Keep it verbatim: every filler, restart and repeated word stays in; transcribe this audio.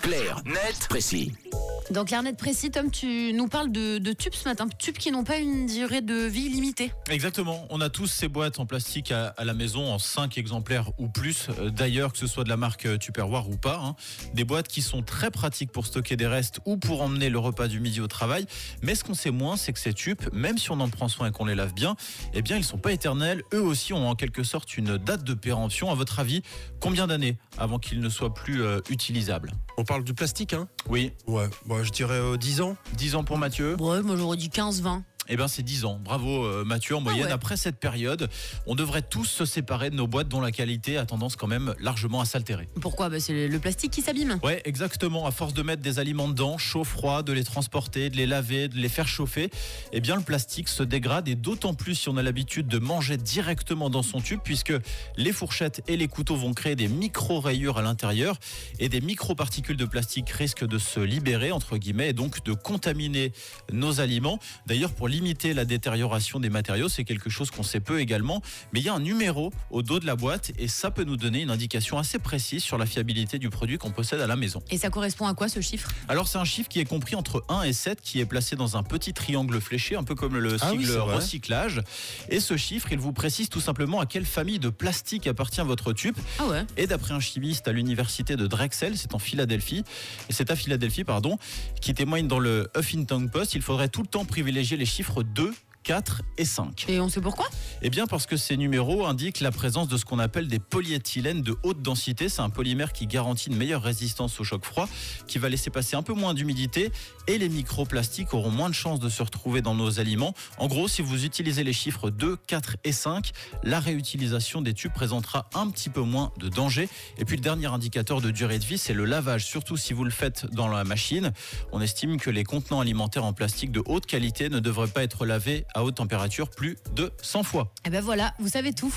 Clair, net, précis. Dans Clair, net, précis, Tom, tu nous parles de, de tubes ce matin, tubes qui n'ont pas une durée de vie limitée. Exactement, on a tous ces boîtes en plastique à, à la maison en cinq exemplaires ou plus, d'ailleurs que ce soit de la marque Tupperware ou pas, hein. Des boîtes qui sont très pratiques pour stocker des restes ou pour emmener le repas du midi au travail, mais ce qu'on sait moins, c'est que ces tubes, même si on en prend soin et qu'on les lave bien, eh bien ils sont pas éternels, eux aussi ont en quelque sorte une date de péremption. À votre avis, combien d'années avant qu'ils ne soient plus euh, utilisables? On parle du plastique, hein? Oui. Ouais, moi je dirais euh, dix ans. dix ans pour Mathieu. Ouais, moi j'aurais dit quinze vingt. Eh bien, c'est dix ans. Bravo euh, Mathieu. En moyenne, ouais. Après cette période, on devrait tous se séparer de nos boîtes dont la qualité a tendance quand même largement à s'altérer. Pourquoi? Bah, c'est le plastique qui s'abîme. Ouais, exactement. À force de mettre des aliments dedans, chaud, froid, de les transporter, de les laver, de les faire chauffer, eh bien, le plastique se dégrade, et d'autant plus si on a l'habitude de manger directement dans son tube, puisque les fourchettes et les couteaux vont créer des micro-rayures à l'intérieur, et des micro-particules de plastique risquent de se libérer, entre guillemets, et donc de contaminer nos aliments. D'ailleurs, pour limiter la détérioration des matériaux, c'est quelque chose qu'on sait peu également, mais il y a un numéro au dos de la boîte, et ça peut nous donner une indication assez précise sur la fiabilité du produit qu'on possède à la maison. Et ça correspond à quoi, ce chiffre? Alors, c'est un chiffre qui est compris entre un et sept, qui est placé dans un petit triangle fléché, un peu comme le Ah oui, sigle c'est vrai. recyclage. Et ce chiffre, il vous précise tout simplement à quelle famille de plastique appartient votre tube. Ah ouais. Et d'après un chimiste à l'université de Drexel, c'est en Philadelphie, et c'est à Philadelphie, pardon, qui témoigne dans le Huffington Post, il faudrait tout le temps privilégier les chiffres deux, quatre et cinq. Et on sait pourquoi? Eh bien parce que ces numéros indiquent la présence de ce qu'on appelle des polyéthylènes de haute densité. C'est un polymère qui garantit une meilleure résistance au choc froid, qui va laisser passer un peu moins d'humidité, et les microplastiques auront moins de chances de se retrouver dans nos aliments. En gros, si vous utilisez les chiffres deux, quatre et cinq, la réutilisation des tubes présentera un petit peu moins de danger. Et puis le dernier indicateur de durée de vie, c'est le lavage, surtout si vous le faites dans la machine. On estime que les contenants alimentaires en plastique de haute qualité ne devraient pas être lavés à haute température plus de cent fois. Eh ben voilà, vous savez tout.